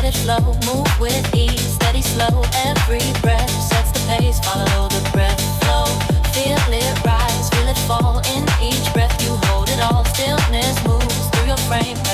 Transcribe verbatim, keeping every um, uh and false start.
it flow, move with ease, steady, slow. Every breath sets the pace, follow the breath flow. Feel it rise, feel it fall. In each breath you hold it all. Stillness moves through your frame.